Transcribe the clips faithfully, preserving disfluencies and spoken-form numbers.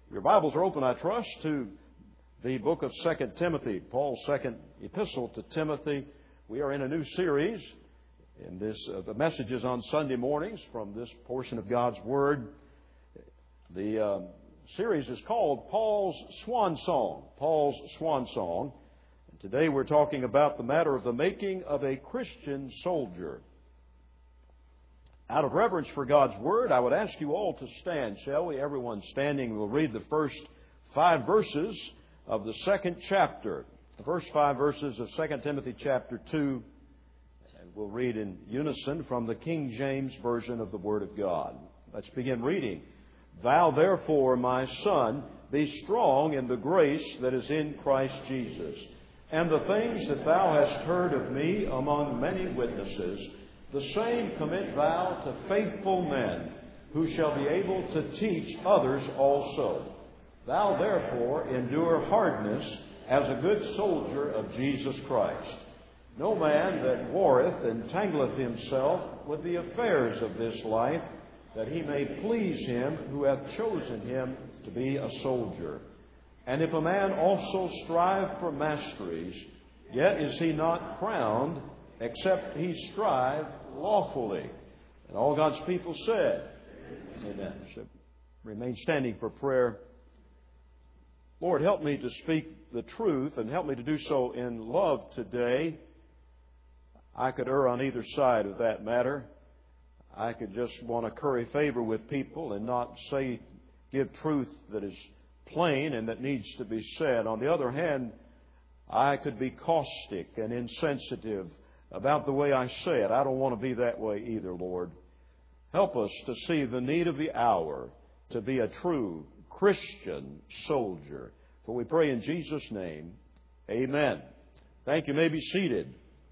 Your Bibles are open, I trust, to the book of Second Timothy, Paul's second epistle to Timothy. We are in a new series in this, uh, the messages on Sunday mornings from this portion of God's Word. The uh, series is called Paul's Swan Song. Paul's Swan Song. And today we're talking about the matter of the making of a Christian soldier. Out of reverence for God's Word, I would ask you all to stand, shall we? Everyone standing will read the first five verses of the second chapter. The first five verses of Second Timothy chapter two. And we'll read in unison from the King James Version of the Word of God. Let's begin reading. Thou therefore, my son, be strong in the grace that is in Christ Jesus. And the things that thou hast heard of me among many witnesses, the same commit thou to faithful men, who shall be able to teach others also. Thou therefore endure hardness as a good soldier of Jesus Christ. No man that warreth entangleth himself with the affairs of this life, that he may please him who hath chosen him to be a soldier. And if a man also strive for masteries, yet is he not crowned, except he strive lawfully. And all God's people said, Amen. So remain standing for prayer. Lord, help me to speak the truth and help me to do so in love today. I could err on either side of that matter. I could just want to curry favor with people and not say, give truth that is plain and that needs to be said. On the other hand, I could be caustic and insensitive about the way I say it. I don't want to be that way either, Lord. Help us to see the need of the hour to be a true Christian soldier. For we pray in Jesus' name, amen. Thank you. You may be seated.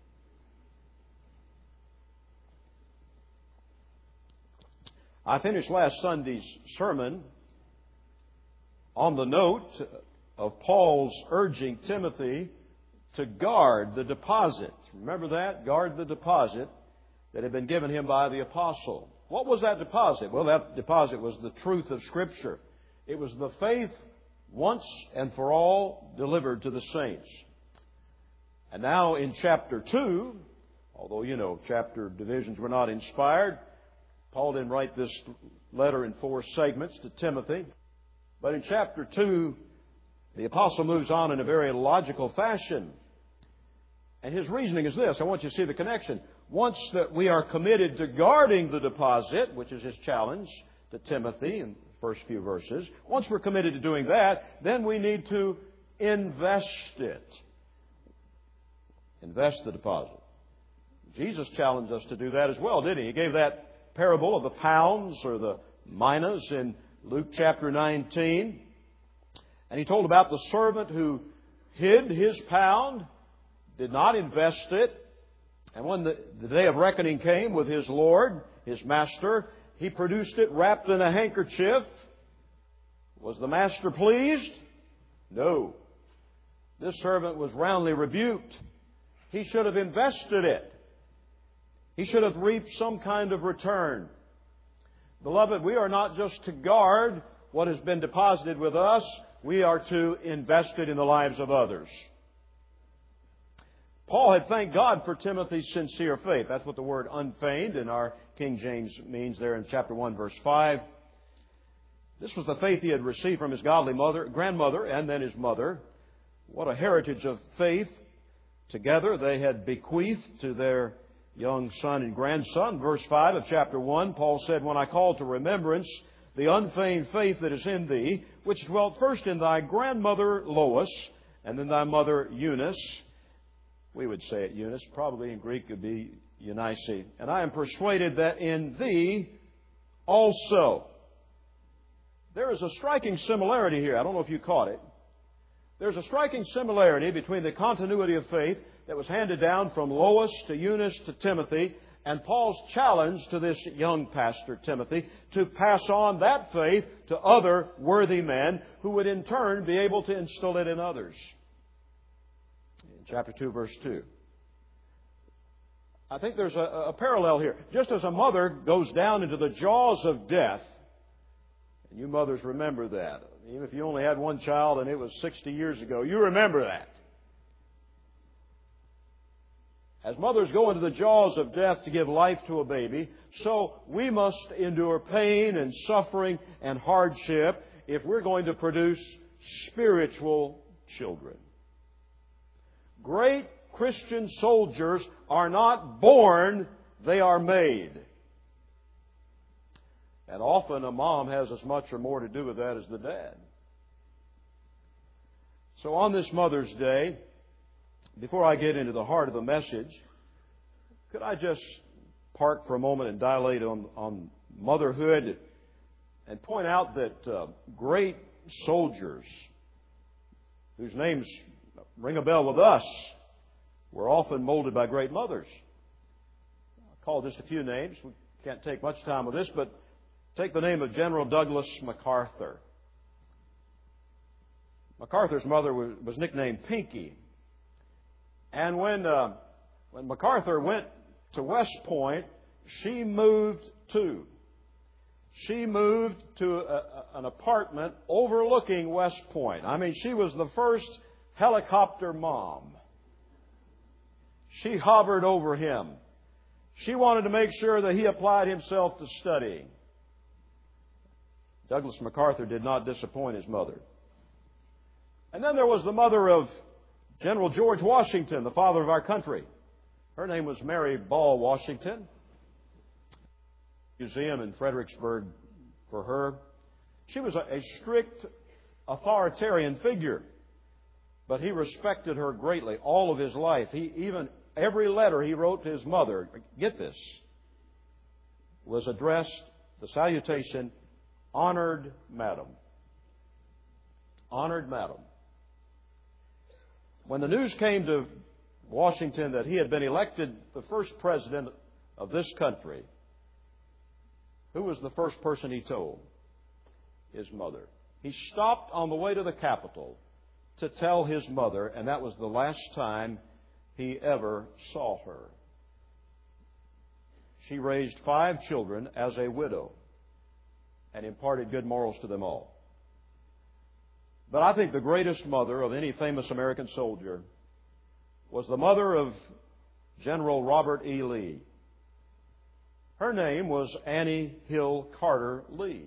I finished last Sunday's sermon on the note of Paul's urging Timothy to guard the deposit. Remember that? Guard the deposit that had been given him by the apostle. What was that deposit? Well, that deposit was the truth of Scripture. It was the faith once and for all delivered to the saints. And now in chapter two, although, you know, chapter divisions were not inspired, Paul didn't write this letter in four segments to Timothy. But in chapter two, the apostle moves on in a very logical fashion. And his reasoning is this. I want you to see the connection. Once that we are committed to guarding the deposit, which is his challenge to Timothy in the first few verses, once we're committed to doing that, then we need to invest it. Invest the deposit. Jesus challenged us to do that as well, didn't he? He gave that parable of the pounds or the minas in Luke chapter nineteen. And he told about the servant who hid his pound, did not invest it. And when the, the day of reckoning came with his Lord, his master, he produced it wrapped in a handkerchief. Was the master pleased? No. This servant was roundly rebuked. He should have invested it. He should have reaped some kind of return. Beloved, we are not just to guard what has been deposited with us. We are to invest it in the lives of others. Paul had thanked God for Timothy's sincere faith. That's what the word unfeigned in our King James means there in chapter one, verse five. This was the faith he had received from his godly mother, grandmother, and then his mother. What a heritage of faith. Together they had bequeathed to their young son and grandson. Verse five of chapter one, Paul said, When I call to remembrance the unfeigned faith that is in thee, which dwelt first in thy grandmother Lois, and then thy mother Eunice. We would say it Eunice. Probably in Greek it would be Eunice. And I am persuaded that in thee also. There is a striking similarity here. I don't know if you caught it. There's a striking similarity between the continuity of faith that was handed down from Lois to Eunice to Timothy and Paul's challenge to this young pastor, Timothy, to pass on that faith to other worthy men who would in turn be able to instill it in others. In chapter two, verse two. I think there's a, a parallel here. Just as a mother goes down into the jaws of death, and you mothers remember that. even if you only had one child and it was sixty years ago, you remember that. As mothers go into the jaws of death to give life to a baby, so we must endure pain and suffering and hardship if we're going to produce spiritual children. Great Christian soldiers are not born, they are made. And often a mom has as much or more to do with that as the dad. So on this Mother's Day, before I get into the heart of the message, could I just park for a moment and dilate on, on motherhood and point out that uh, great soldiers whose names ring a bell with us were often molded by great mothers. I'll call just a few names. We can't take much time with this, but take the name of General Douglas MacArthur. MacArthur's mother was, was nicknamed Pinky. And when, uh, when MacArthur went to West Point, she moved too. She moved to a, a, an apartment overlooking West Point. I mean, she was the first helicopter mom. She hovered over him. She wanted to make sure that he applied himself to studying. Douglas MacArthur did not disappoint his mother. And then there was the mother of General George Washington, the father of our country. Her name was Mary Ball Washington. Museum in Fredericksburg for her. She was a, a strict authoritarian figure, but he respected her greatly all of his life. He even every letter he wrote to his mother, get this, was addressed, the salutation, "Honored Madam." Honored Madam. When the news came to Washington that he had been elected the first president of this country, who was the first person he told? His mother. He stopped on the way to the Capitol to tell his mother, and that was the last time he ever saw her. She raised five children as a widow and imparted good morals to them all. But I think the greatest mother of any famous American soldier was the mother of General Robert E. Lee. Her name was Annie Hill Carter Lee.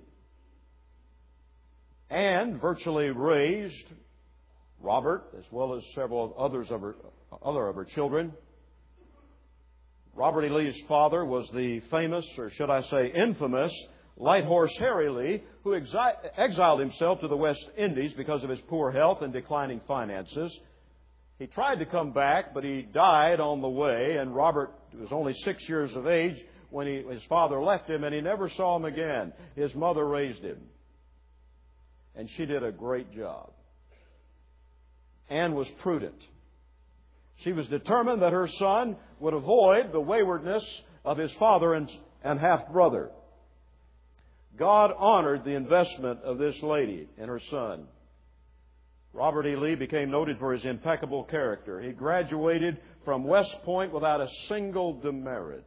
Anne virtually raised Robert, as well as several others of her, other of her children. Robert E. Lee's father was the famous, or should I say infamous, Light Horse Harry Lee, who exi- exiled himself to the West Indies because of his poor health and declining finances. He tried to come back, but he died on the way, and Robert was only six years of age when he, his father left him, and he never saw him again. His mother raised him, and she did a great job. Anne was prudent. She was determined that her son would avoid the waywardness of his father and, and half-brother. God honored the investment of this lady and her son. Robert E. Lee became noted for his impeccable character. He graduated from West Point without a single demerit.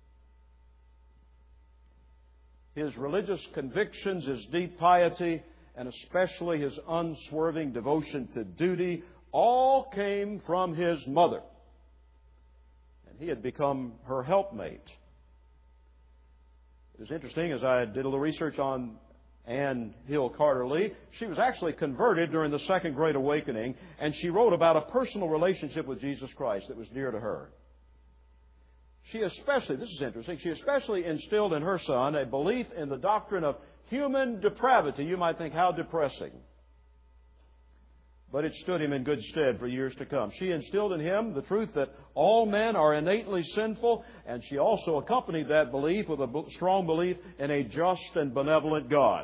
His religious convictions, his deep piety, and especially his unswerving devotion to duty all came from his mother. And he had become her helpmate. It was interesting, as I did a little research on Anne Hill Carter Lee, she was actually converted during the Second Great Awakening, and she wrote about a personal relationship with Jesus Christ that was dear to her. She especially, this is interesting, she especially instilled in her son a belief in the doctrine of human depravity. You might think, how depressing. But it stood him in good stead for years to come. She instilled in him the truth that all men are innately sinful, and she also accompanied that belief with a strong belief in a just and benevolent God.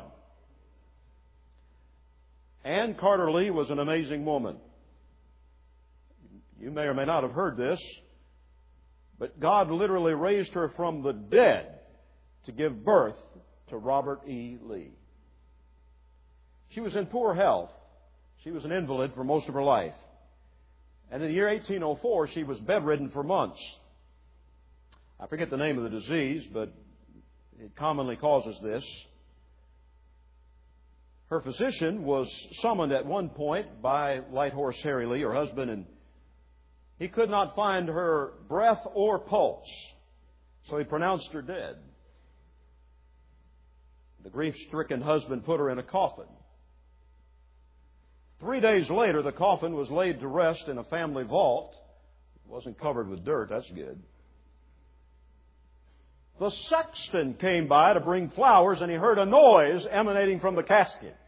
Anne Carter Lee was an amazing woman. You may or may not have heard this, but God literally raised her from the dead to give birth to Robert E. Lee. She was in poor health. She was an invalid for most of her life. And in the year eighteen oh four, she was bedridden for months. I forget the name of the disease, but it commonly causes this. Her physician was summoned at one point by Light Horse Harry Lee, her husband, and he could not find her breath or pulse, so he pronounced her dead. The grief-stricken husband put her in a coffin. Three days later, the coffin was laid to rest in a family vault. It wasn't covered with dirt, that's good. The sexton came by to bring flowers, and he heard a noise emanating from the casket.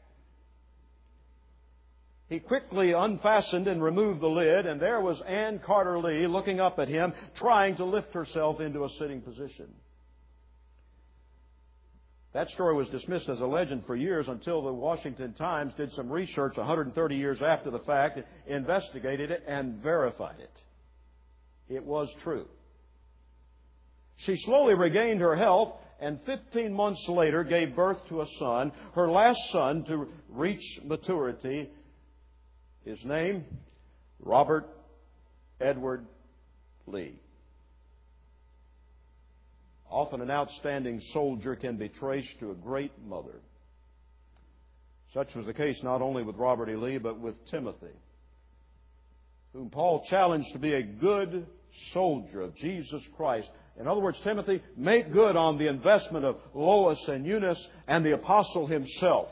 He quickly unfastened and removed the lid, and there was Ann Carter Lee looking up at him, trying to lift herself into a sitting position. That story was dismissed as a legend for years until the Washington Times did some research one hundred thirty years after the fact, investigated it, and verified it. It was true. She slowly regained her health and fifteen months later gave birth to a son, her last son to reach maturity. His name, Robert Edward Lee. Often an outstanding soldier can be traced to a great mother. Such was the case not only with Robert E. Lee, but with Timothy, whom Paul challenged to be a good soldier of Jesus Christ. In other words, Timothy, make good on the investment of Lois and Eunice and the apostle himself.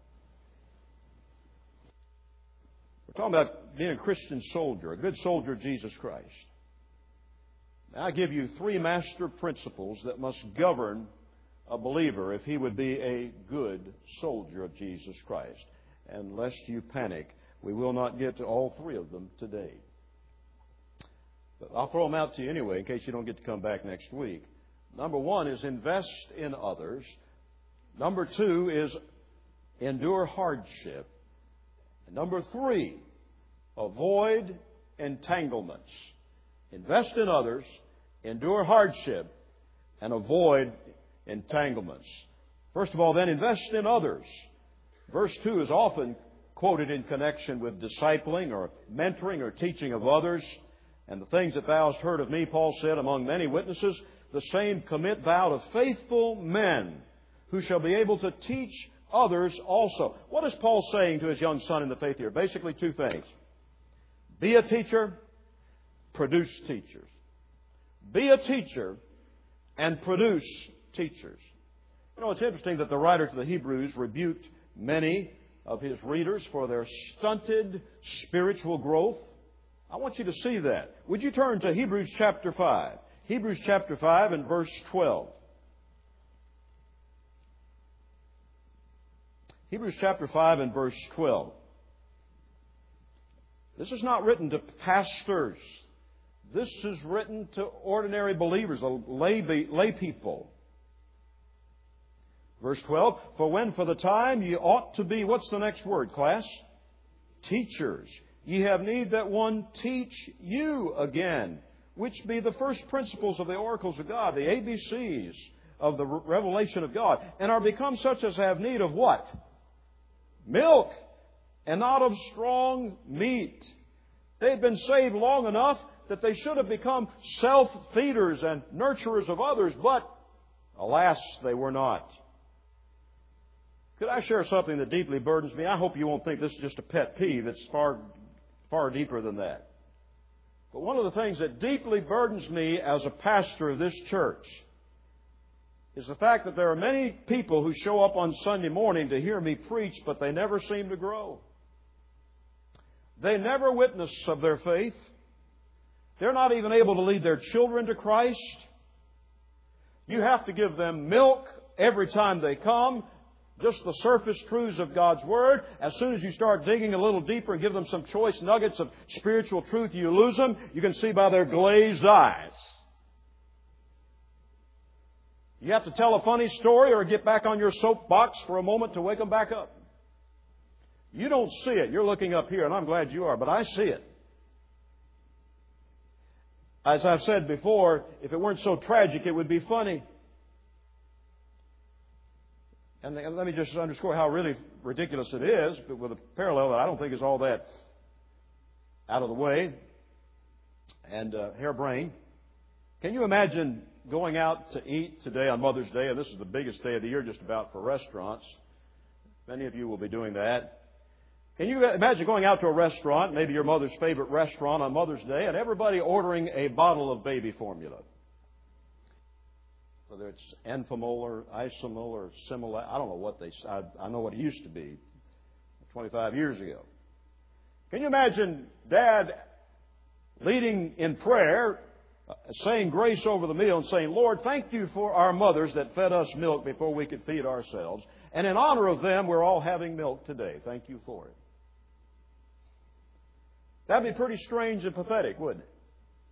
We're talking about being a Christian soldier, a good soldier of Jesus Christ. Now, I give you three master principles that must govern a believer if he would be a good soldier of Jesus Christ. And lest you panic, we will not get to all three of them today. But I'll throw them out to you anyway in case you don't get to come back next week. Number one is invest in others. Number two is endure hardship. And number three, avoid entanglements. Invest in others, endure hardship, and avoid entanglements. First of all, then, invest in others. Verse two is often quoted in connection with discipling or mentoring or teaching of others. And the things that thou hast heard of me, Paul said, among many witnesses, the same commit thou to faithful men who shall be able to teach others also. What is Paul saying to his young son in the faith here? Basically two things. Be a teacher, produce teachers. Be a teacher and produce teachers. You know, it's interesting that the writer to the Hebrews rebuked many of his readers for their stunted spiritual growth. I want you to see that. Would you turn to Hebrews chapter five? Hebrews chapter five and verse twelve. Hebrews chapter five and verse twelve. This is not written to pastors. This is written to ordinary believers, lay, lay people. Verse twelve, for when for the time ye ought to be, what's the next word, class? Teachers. Ye have need that one teach you again, which be the first principles of the oracles of God, the A B Cs of the revelation of God, and are become such as have need of what? Milk, and not of strong meat. They had been saved long enough that they should have become self-feeders and nurturers of others, but alas, they were not. Could I share something that deeply burdens me? I hope you won't think this is just a pet peeve. It's far, far deeper than that. But one of the things that deeply burdens me as a pastor of this church is the fact that there are many people who show up on Sunday morning to hear me preach, but they never seem to grow. They never witness of their faith. They're not even able to lead their children to Christ. You have to give them milk every time they come, just the surface truths of God's Word. As soon as you start digging a little deeper and give them some choice nuggets of spiritual truth, you lose them. You can see by their glazed eyes. You have to tell a funny story or get back on your soapbox for a moment to wake them back up. You don't see it. You're looking up here, and I'm glad you are, but I see it. As I've said before, if it weren't so tragic, it would be funny. And let me just underscore how really ridiculous it is, but with a parallel that I don't think is all that out of the way and uh, harebrained. Can you imagine going out to eat today on Mother's Day, and this is the biggest day of the year just about for restaurants, Many of you will be doing that. Can you imagine going out to a restaurant, maybe your mother's favorite restaurant on Mother's Day, and everybody ordering a bottle of baby formula? Whether it's Enfamil or Isomil or Similac, I don't know what they. I, I know what it used to be twenty-five years ago. Can you imagine Dad leading in prayer, saying grace over the meal and saying, Lord, thank you for our mothers that fed us milk before we could feed ourselves. And in honor of them, we're all having milk today. Thank you for it. That'd be pretty strange and pathetic, wouldn't it?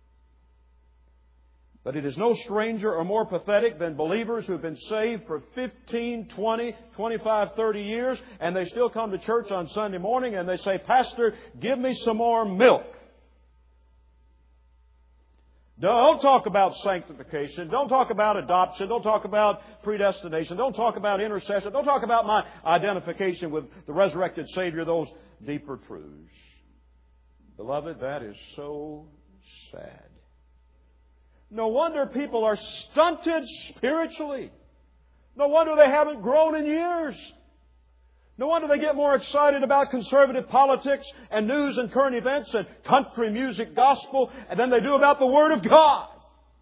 But it is no stranger or more pathetic than believers who have been saved for fifteen, twenty, twenty-five, thirty years, and they still come to church on Sunday morning and they say, Pastor, give me some more milk. Don't talk about sanctification. Don't talk about adoption. Don't talk about predestination. Don't talk about intercession. Don't talk about my identification with the resurrected Savior, those deeper truths. Beloved, that is so sad. No wonder people are stunted spiritually. No wonder they haven't grown in years. No wonder they get more excited about conservative politics and news and current events and country music gospel than they do about the Word of God.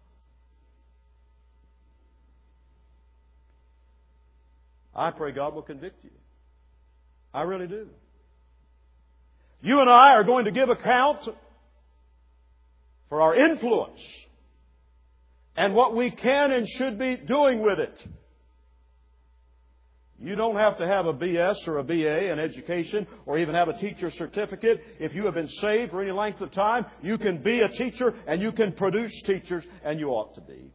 I pray God will convict you. I really do. You and I are going to give account for our influence and what we can and should be doing with it. You don't have to have a B S or a B A in education or even have a teacher's certificate. If you have been saved for any length of time, you can be a teacher and you can produce teachers, and you ought to be.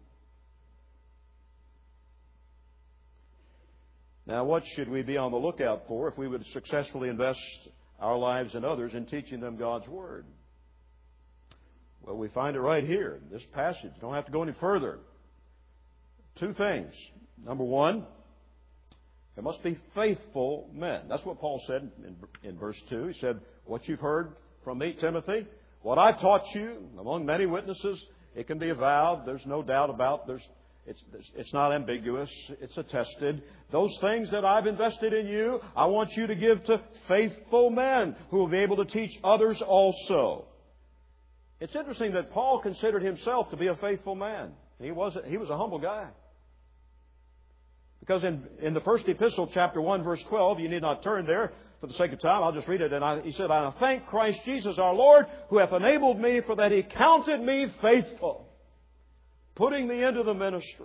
Now, what should we be on the lookout for if we would successfully invest our lives and others in teaching them God's Word? Well, we find it right here in this passage. Don't have to go any further. Two things. Number one, there must be faithful men. That's what Paul said in, in verse two. He said, what you've heard from me, Timothy, what I've taught you among many witnesses, it can be avowed. There's no doubt about it. It's, it's not ambiguous. It's attested. Those things that I've invested in you, I want you to give to faithful men who will be able to teach others also. It's interesting that Paul considered himself to be a faithful man. He was, he was a humble guy. Because in, in the first epistle, chapter one, verse twelve, you need not turn there for the sake of time. I'll just read it. And I, he said, I thank Christ Jesus our Lord, who hath enabled me, for that He counted me faithful, putting me into the ministry.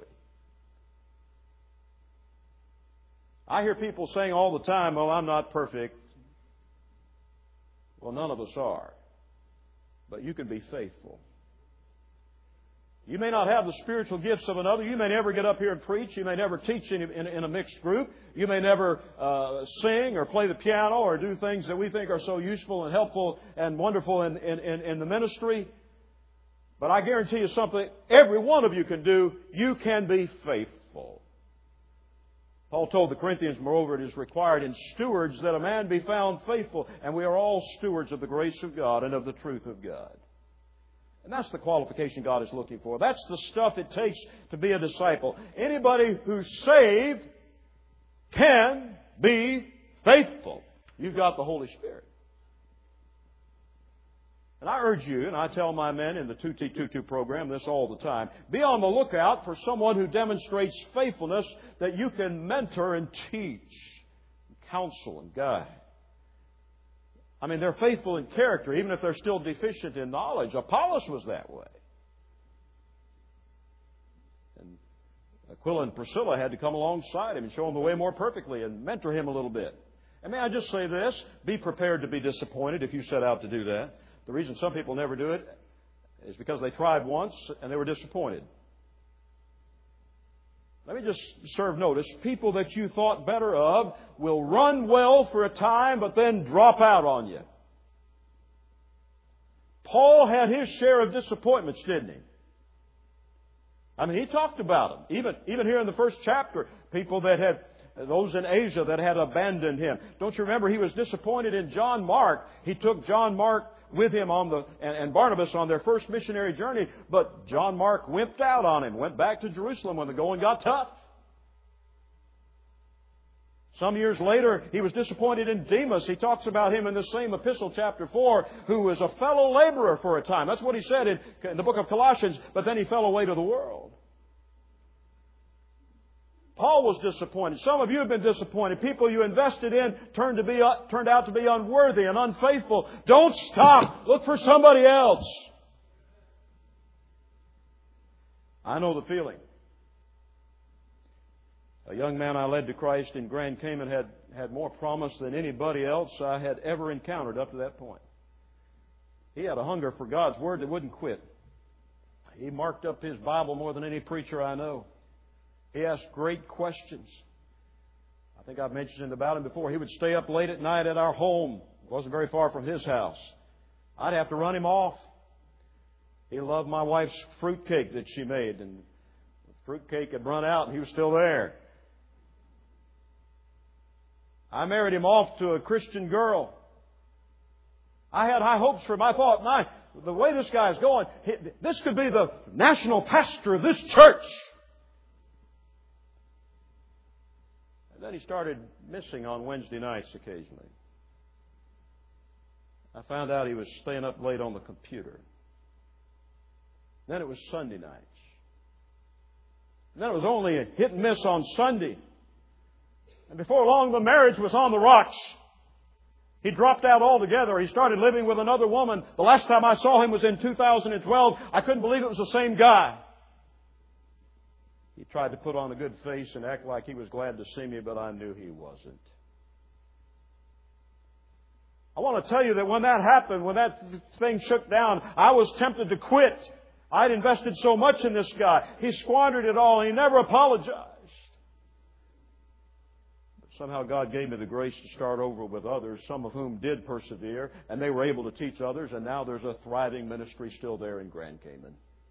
I hear people saying all the time, well, I'm not perfect. Well, none of us are. But you can be faithful. You may not have the spiritual gifts of another. You may never get up here and preach. You may never teach in, in, in a mixed group. You may never uh, sing or play the piano or do things that we think are so useful and helpful and wonderful in, in, in, in the ministry. But I guarantee you something every one of you can do. You can be faithful. Paul told the Corinthians, moreover, it is required in stewards that a man be found faithful. And we are all stewards of the grace of God and of the truth of God. And that's the qualification God is looking for. That's the stuff it takes to be a disciple. Anybody who's saved can be faithful. You've got the Holy Spirit. And I urge you, and I tell my men in the two T two two program this all the time, be on the lookout for someone who demonstrates faithfulness that you can mentor and teach, counsel and guide. I mean, they're faithful in character, even if they're still deficient in knowledge. Apollos was that way. And Aquila and Priscilla had to come alongside him and show him the way more perfectly and mentor him a little bit. And may I just say this? Be prepared to be disappointed if you set out to do that. The reason some people never do it is because they tried once and they were disappointed. Let me just serve notice. People that you thought better of will run well for a time, but then drop out on you. Paul had his share of disappointments, didn't he? I mean, he talked about them. Even, even here in the first chapter, people that had, those in Asia that had abandoned him. Don't you remember he was disappointed in John Mark? He took John Mark with him on the and, and Barnabas on their first missionary journey, but John Mark wimped out on him, went back to Jerusalem when the going got tough. Some years later, he was disappointed in Demas. He talks about him in the same epistle, chapter four, who was a fellow laborer for a time. That's what he said in, in the book of Colossians, but then he fell away to the world. Paul was disappointed. Some of you have been disappointed. People you invested in turned, to be, uh, turned out to be unworthy and unfaithful. Don't stop. Look for somebody else. I know the feeling. A young man I led to Christ in Grand Cayman had, had more promise than anybody else I had ever encountered up to that point. He had a hunger for God's Word that wouldn't quit. He marked up his Bible more than any preacher I know. He asked great questions. I think I've mentioned about him before. He would stay up late at night at our home. It wasn't very far from his house. I'd have to run him off. He loved my wife's fruitcake that she made, and the fruitcake had run out and he was still there. I married him off to a Christian girl. I had high hopes for him. I thought, my, the way this guy is going, this could be the national pastor of this church. And then he started missing on Wednesday nights occasionally. I found out he was staying up late on the computer. Then it was Sunday nights. And then it was only a hit and miss on Sunday. And before long, the marriage was on the rocks. He dropped out altogether. He started living with another woman. The last time I saw him was in two thousand twelve. I couldn't believe it was the same guy. He tried to put on a good face and act like he was glad to see me, but I knew he wasn't. I want to tell you that when that happened, when that thing shook down, I was tempted to quit. I'd invested so much in this guy. He squandered it all and he never apologized. But somehow God gave me the grace to start over with others, some of whom did persevere, and they were able to teach others, and now there's a thriving ministry still there in Grand Cayman.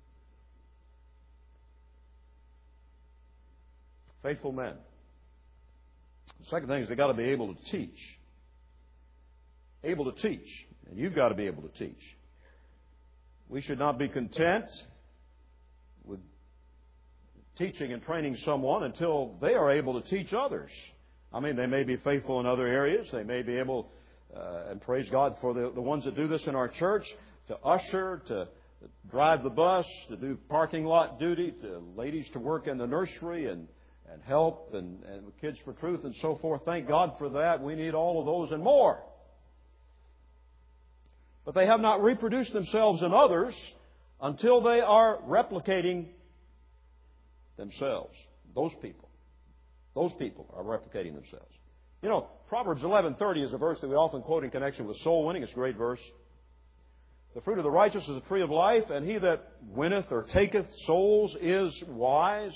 Faithful men. The second thing is they've got to be able to teach. Able to teach. And you've got to be able to teach. We should not be content with teaching and training someone until they are able to teach others. I mean, they may be faithful in other areas. They may be able, uh, and praise God for the, the ones that do this in our church, to usher, to drive the bus, to do parking lot duty, to ladies to work in the nursery and and help, and, and Kids for Truth and so forth. Thank God for that. We need all of those and more. But they have not reproduced themselves in others until they are replicating themselves. Those people. Those people are replicating themselves. You know, Proverbs eleven thirty is a verse that we often quote in connection with soul winning. It's a great verse. The fruit of the righteous is a tree of life, and he that winneth or taketh souls is wise.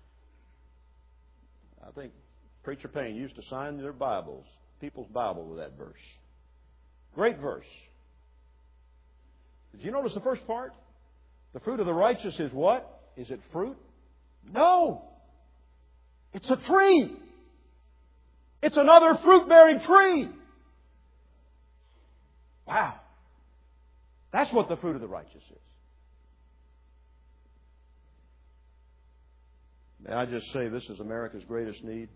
I think Preacher Payne used to sign their Bibles, people's Bible, with that verse. Great verse. Did you notice the first part? The fruit of the righteous is what? Is it fruit? No. It's a tree. It's another fruit-bearing tree. Wow. That's what the fruit of the righteous is. May I just say this is America's greatest need?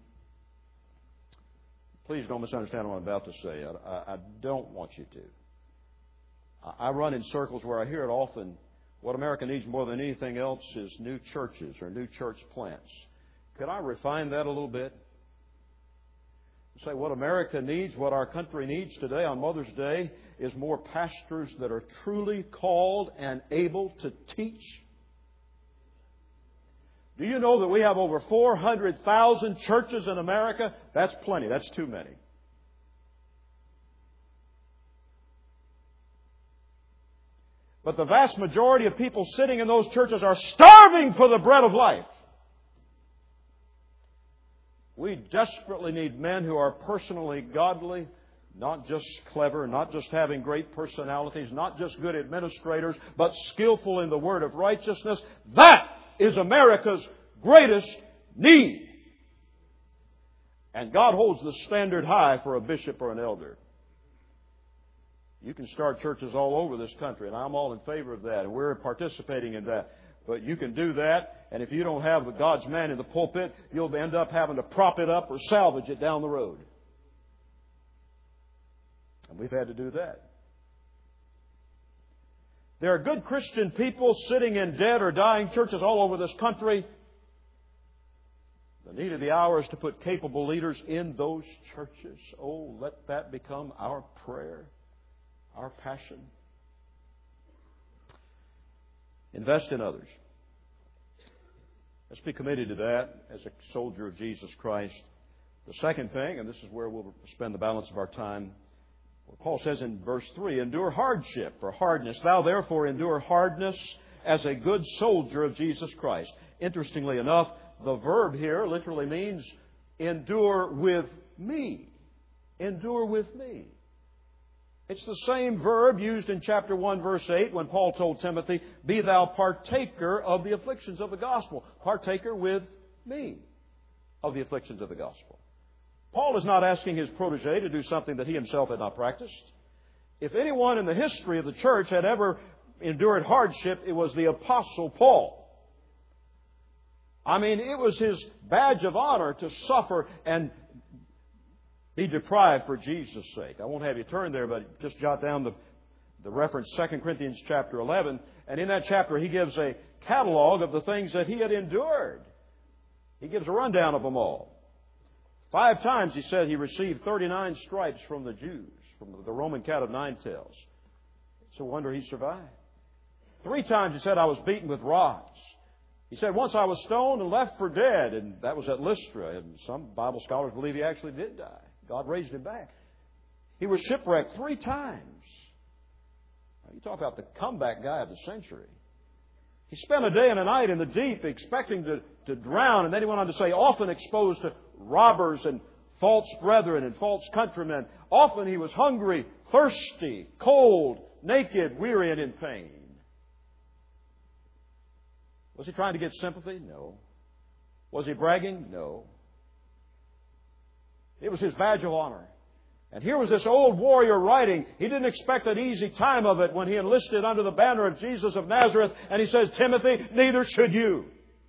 Please don't misunderstand what I'm about to say. I, I, I don't want you to. I, I run in circles where I hear it often. What America needs more than anything else is new churches or new church plants. Could I refine that a little bit? Say what America needs, what our country needs today on Mother's Day is more pastors that are truly called and able to teach. Do you know that we have over four hundred thousand churches in America? That's plenty. That's too many. But the vast majority of people sitting in those churches are starving for the bread of life. We desperately need men who are personally godly, not just clever, not just having great personalities, not just good administrators, but skillful in the word of righteousness. That is America's greatest need. And God holds the standard high for a bishop or an elder. You can start churches all over this country, and I'm all in favor of that, and we're participating in that. But you can do that, and if you don't have the God's man in the pulpit, you'll end up having to prop it up or salvage it down the road. And we've had to do that. There are good Christian people sitting in dead or dying churches all over this country. The need of the hour is to put capable leaders in those churches. Oh, let that become our prayer, our passion. Invest in others. Let's be committed to that as a soldier of Jesus Christ. The second thing, and this is where we'll spend the balance of our time, what Paul says in verse three, endure hardship or hardness. Thou therefore endure hardness as a good soldier of Jesus Christ. Interestingly enough, the verb here literally means endure with me. Endure with me. It's the same verb used in chapter one, verse eight, when Paul told Timothy, be thou partaker of the afflictions of the gospel. Partaker with me of the afflictions of the gospel. Paul is not asking his protege to do something that he himself had not practiced. If anyone in the history of the church had ever endured hardship, it was the Apostle Paul. I mean, it was his badge of honor to suffer and be deprived for Jesus' sake. I won't have you turn there, but just jot down the, the reference, Second Corinthians chapter eleven. And in that chapter, he gives a catalog of the things that he had endured. He gives a rundown of them all. Five times he said he received thirty-nine stripes from the Jews, from the Roman cat of nine tails. It's a wonder he survived. Three times he said, I was beaten with rods. He said, once I was stoned and left for dead, and that was at Lystra. And some Bible scholars believe he actually did die. God raised him back. He was shipwrecked three times. Now, you talk about the comeback guy of the century. He spent a day and a night in the deep expecting to, to drown, and then he went on to say, often exposed to robbers and false brethren and false countrymen. Often he was hungry, thirsty, cold, naked, weary, and in pain. Was he trying to get sympathy? No. Was he bragging? No. It was his badge of honor. And here was this old warrior writing. He didn't expect an easy time of it when he enlisted under the banner of Jesus of Nazareth. And he says, Timothy, neither should you.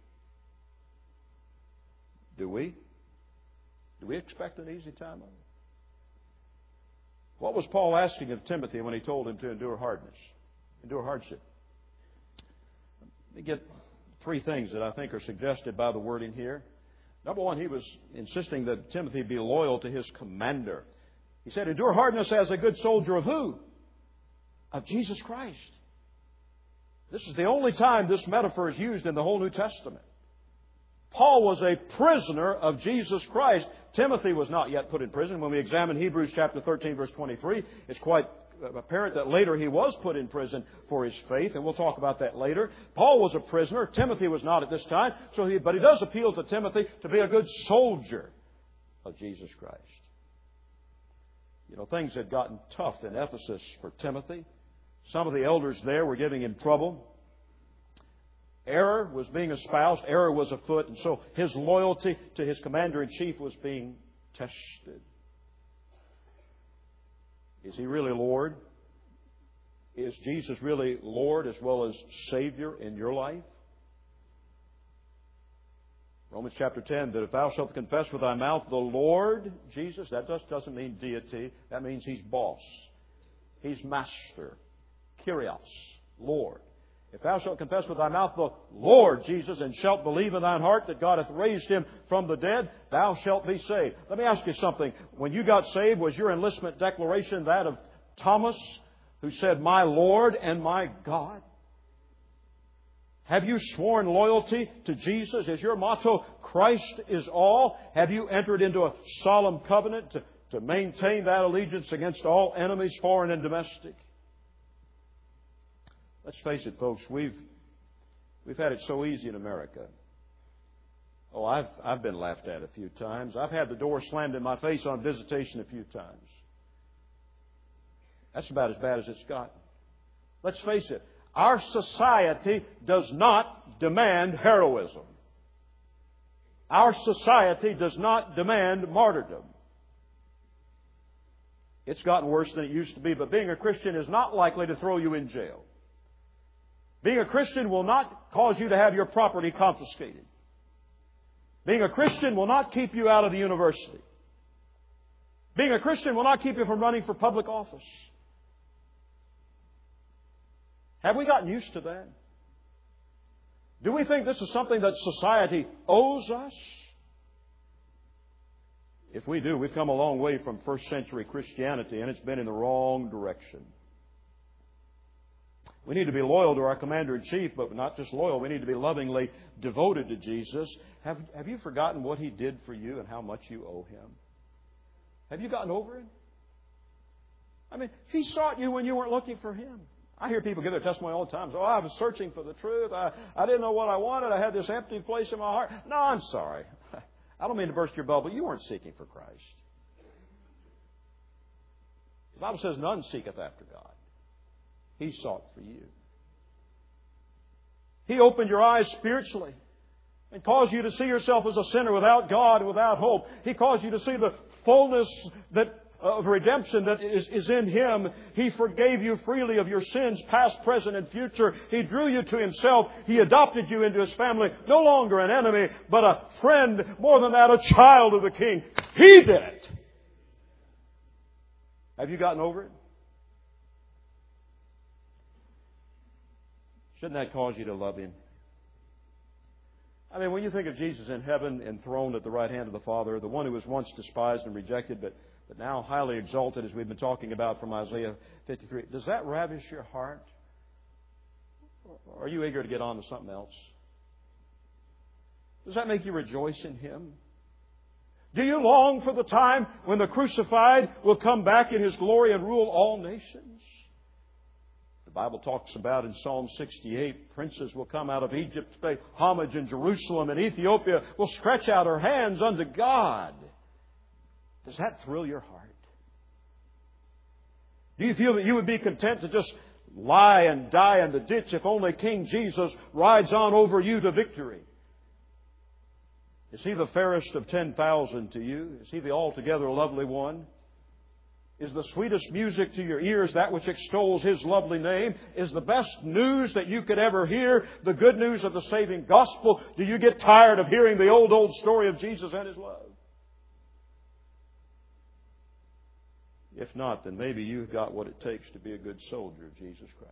Do we? Do we expect an easy time of it? What was Paul asking of Timothy when he told him to endure hardness? Endure hardship. Let me get three things that I think are suggested by the wording here. Number one, he was insisting that Timothy be loyal to his commander. He said, endure hardness as a good soldier of who? Of Jesus Christ. This is the only time this metaphor is used in the whole New Testament. Paul was a prisoner of Jesus Christ. Timothy was not yet put in prison. When we examine Hebrews chapter thirteen, verse twenty-three, it's quite apparent that later he was put in prison for his faith, and we'll talk about that later. Paul was a prisoner. Timothy was not at this time. So he, but he does appeal to Timothy to be a good soldier of Jesus Christ. You know, things had gotten tough in Ephesus for Timothy. Some of the elders there were giving him trouble. Error was being espoused. Error was afoot. And so his loyalty to his commander-in-chief was being tested. Is he really Lord? Is Jesus really Lord as well as Savior in your life? Romans chapter ten, that if thou shalt confess with thy mouth the Lord Jesus, that just doesn't mean deity. That means He's boss. He's master. Kyrios, Lord. If thou shalt confess with thy mouth the Lord Jesus, and shalt believe in thine heart that God hath raised Him from the dead, thou shalt be saved. Let me ask you something. When you got saved, was your enlistment declaration that of Thomas, who said, my Lord and my God? Have you sworn loyalty to Jesus? Is your motto, Christ is all? Have you entered into a solemn covenant to, to maintain that allegiance against all enemies, foreign and domestic? Let's face it, folks, we've we've had it so easy in America. Oh, I've I've been laughed at a few times. I've had the door slammed in my face on visitation a few times. That's about as bad as it's gotten. Let's face it, our society does not demand heroism. Our society does not demand martyrdom. It's gotten worse than it used to be, but being a Christian is not likely to throw you in jail. Being a Christian will not cause you to have your property confiscated. Being a Christian will not keep you out of the university. Being a Christian will not keep you from running for public office. Have we gotten used to that? Do we think this is something that society owes us? If we do, we've come a long way from first century Christianity, and it's been in the wrong direction. We need to be loyal to our Commander-in-Chief, but not just loyal. We need to be lovingly devoted to Jesus. Have, have you forgotten what He did for you and how much you owe Him? Have you gotten over it? I mean, He sought you when you weren't looking for Him. I hear people give their testimony all the time. Oh, I was searching for the truth. I, I didn't know what I wanted. I had this empty place in my heart. No, I'm sorry. I don't mean to burst your bubble. You weren't seeking for Christ. The Bible says none seeketh after God. He sought for you. He opened your eyes spiritually and caused you to see yourself as a sinner without God and without hope. He caused you to see the fullness that of redemption that is, is in Him. He forgave you freely of your sins, past, present, and future. He drew you to Himself. He adopted you into His family. No longer an enemy, but a friend. More than that, a child of the King. He did it. Have you gotten over it? Shouldn't that cause you to love Him? I mean, when you think of Jesus in heaven, enthroned at the right hand of the Father, the one who was once despised and rejected, but but now highly exalted, as we've been talking about from Isaiah fifty-three. Does that ravish your heart? Or are you eager to get on to something else? Does that make you rejoice in Him? Do you long for the time when the crucified will come back in His glory and rule all nations? The Bible talks about in Psalm sixty-eight, princes will come out of Egypt to pay homage in Jerusalem, and Ethiopia will stretch out her hands unto God. Does that thrill your heart? Do you feel that you would be content to just lie and die in the ditch if only King Jesus rides on over you to victory? Is He the fairest of ten thousand to you? Is He the altogether lovely one? Is the sweetest music to your ears that which extols His lovely name? Is the best news that you could ever hear the good news of the saving gospel? Do you get tired of hearing the old, old story of Jesus and His love? If not, then maybe you've got what it takes to be a good soldier of Jesus Christ.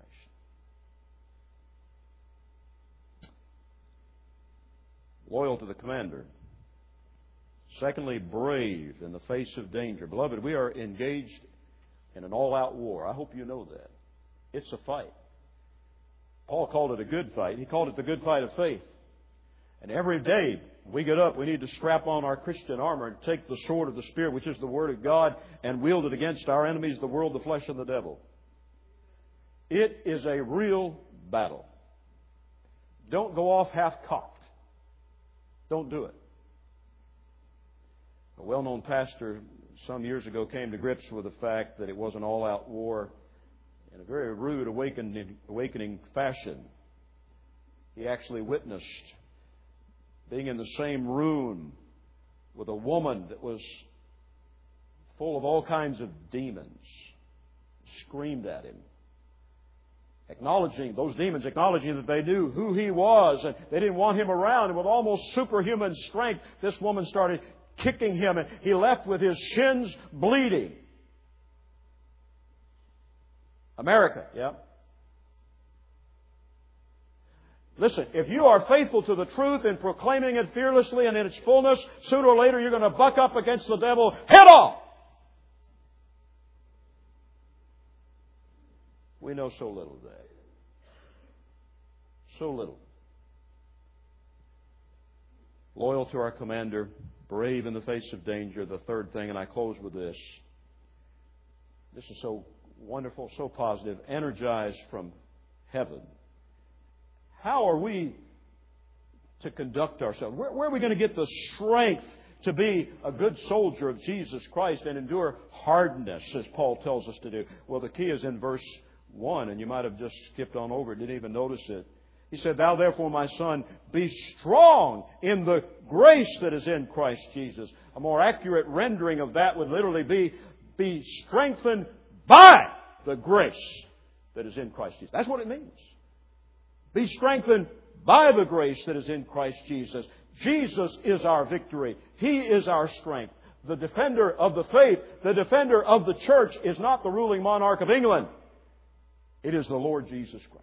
Loyal to the commander. Secondly, brave in the face of danger. Beloved, we are engaged in an all-out war. I hope you know that. It's a fight. Paul called it a good fight. He called it the good fight of faith. And every day we get up, we need to strap on our Christian armor and take the sword of the Spirit, which is the Word of God, and wield it against our enemies, the world, the flesh, and the devil. It is a real battle. Don't go off half-cocked. Don't do it. A well-known pastor some years ago came to grips with the fact that it was an all-out war in a very rude awakening, awakening fashion. He actually witnessed being in the same room with a woman that was full of all kinds of demons, screamed at him, acknowledging, those demons acknowledging that they knew who he was and they didn't want him around. And with almost superhuman strength, this woman started kicking him, and he left with his shins bleeding. America, yeah. Listen, if you are faithful to the truth and proclaiming it fearlessly and in its fullness, sooner or later you're going to buck up against the devil head on. We know so little today. So little. Loyal to our commander, brave in the face of danger. The third thing, and I close with this. This is so wonderful, so positive. Energized from heaven. How are we to conduct ourselves? Where, where are we going to get the strength to be a good soldier of Jesus Christ and endure hardness, as Paul tells us to do? Well, the key is in verse one, and you might have just skipped on over it, didn't even notice it. He said, "Thou therefore, my son, be strong in the grace that is in Christ Jesus." A more accurate rendering of that would literally be, be strengthened by the grace that is in Christ Jesus. That's what it means. Be strengthened by the grace that is in Christ Jesus. Jesus is our victory. He is our strength. The defender of the faith, the defender of the church is not the ruling monarch of England. It is the Lord Jesus Christ.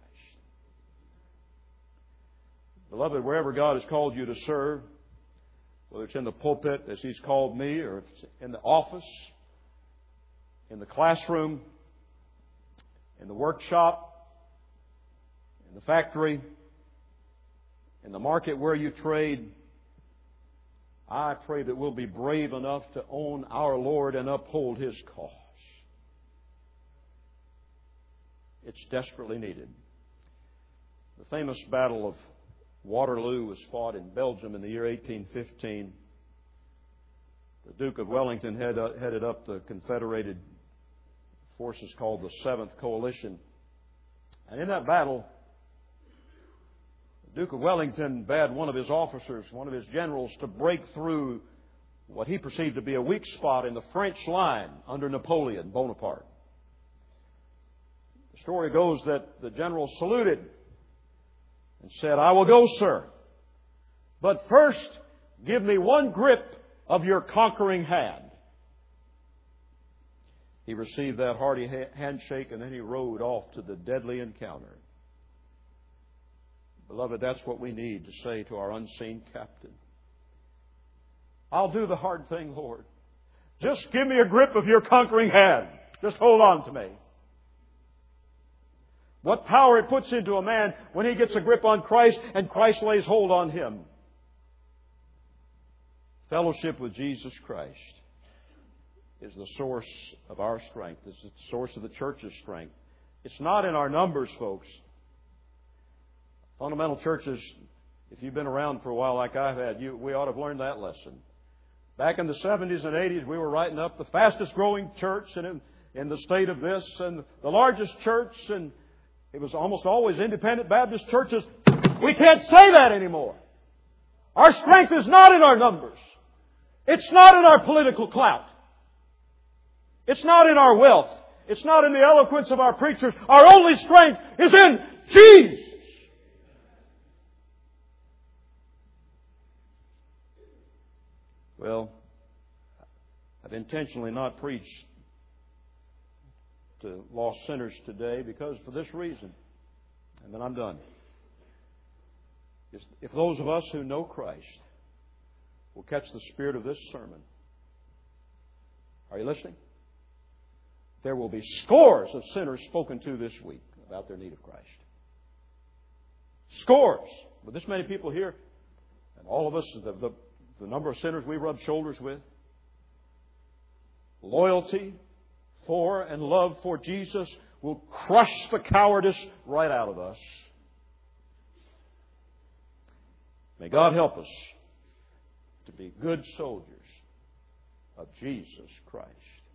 Beloved, wherever God has called you to serve, whether it's in the pulpit as He's called me, or if it's in the office, in the classroom, in the workshop, in the factory, in the market where you trade, I pray that we'll be brave enough to own our Lord and uphold His cause. It's desperately needed. The famous Battle of Waterloo was fought in Belgium in the year eighteen fifteen. The Duke of Wellington head, uh, headed up the Confederated forces called the Seventh Coalition. And in that battle, the Duke of Wellington bade one of his officers, one of his generals, to break through what he perceived to be a weak spot in the French line under Napoleon Bonaparte. The story goes that the general saluted and said, "I will go, sir. But first, give me one grip of your conquering hand." He received that hearty handshake, and then he rode off to the deadly encounter. Beloved, that's what we need to say to our unseen captain. I'll do the hard thing, Lord. Just give me a grip of your conquering hand. Just hold on to me. What power it puts into a man when he gets a grip on Christ and Christ lays hold on him. Fellowship with Jesus Christ is the source of our strength. It's the source of the church's strength. It's not in our numbers, folks. Fundamental churches, if you've been around for a while like I've had, you, we ought to have learned that lesson. Back in the seventies and eighties, we were writing up the fastest growing church in, in the state of this and the largest church, and it was almost always independent Baptist churches. We can't say that anymore. Our strength is not in our numbers. It's not in our political clout. It's not in our wealth. It's not in the eloquence of our preachers. Our only strength is in Jesus. Well, I've intentionally not preached to lost sinners today because for this reason, and then I'm done. If those of us who know Christ will catch the spirit of this sermon, are you listening? There will be scores of sinners spoken to this week about their need of Christ. Scores. With this many people here, and all of us, the, the, the number of sinners we rub shoulders with, loyalty for and love for Jesus will crush the cowardice right out of us. May God help us to be good soldiers of Jesus Christ.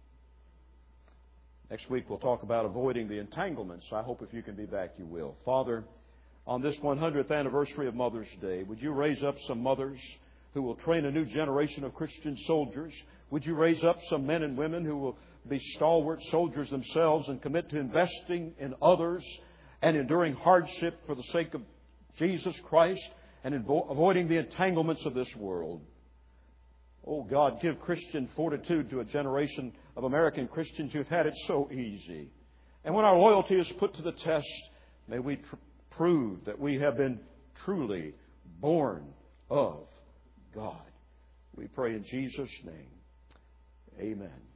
Next week we'll talk about avoiding the entanglements. I hope if you can be back, you will. Father, on this one hundredth anniversary of Mother's Day, would you raise up some mothers who will train a new generation of Christian soldiers? Would you raise up some men and women who will be stalwart soldiers themselves and commit to investing in others and enduring hardship for the sake of Jesus Christ and avoiding the entanglements of this world? Oh God, give Christian fortitude to a generation of American Christians who've had it so easy. And when our loyalty is put to the test, may we pr- prove that we have been truly born of God. We pray in Jesus' name. Amen.